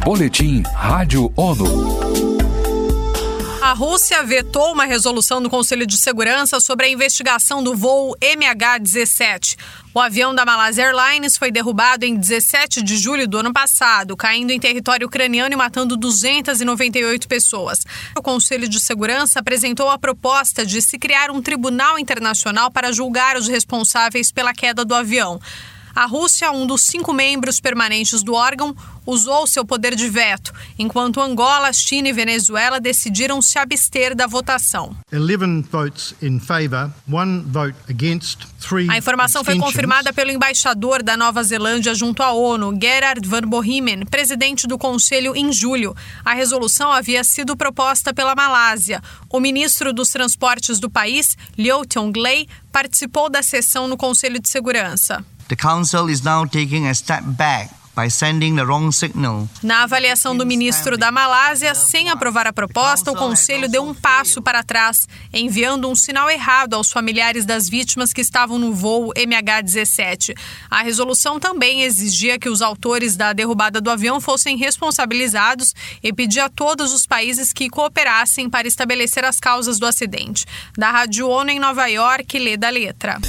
Boletim Rádio ONU. A Rússia vetou uma resolução do Conselho de Segurança sobre a investigação do voo MH17. O avião da Malaysia Airlines foi derrubado em 17 de julho do ano passado, caindo em território ucraniano e matando 298 pessoas. O Conselho de Segurança apresentou a proposta de se criar um tribunal internacional para julgar os responsáveis pela queda do avião. A Rússia, um dos 5 membros permanentes do órgão, usou seu poder de veto, enquanto Angola, China e Venezuela decidiram se abster da votação. 11 votes in favor, 1 vote against, 3 A informação foi confirmada pelo embaixador da Nova Zelândia junto à ONU, Gerard van Bohemen, presidente do Conselho, em julho. A resolução havia sido proposta pela Malásia. O ministro dos Transportes do país, Lew Tiong Glei, participou da sessão no Conselho de Segurança. The Council is now taking a step back by sending the wrong signal. Na avaliação do ministro da Malásia, sem aprovar a proposta, o Conselho deu um passo para trás, enviando um sinal errado aos familiares das vítimas que estavam no voo MH17. A resolução também exigia que os autores da derrubada do avião fossem responsabilizados e pedia a todos os países que cooperassem para estabelecer as causas do acidente. Da Rádio ONU em Nova York, lê da letra.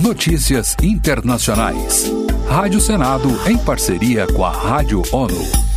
Notícias internacionais. Rádio Senado em parceria com a Rádio ONU.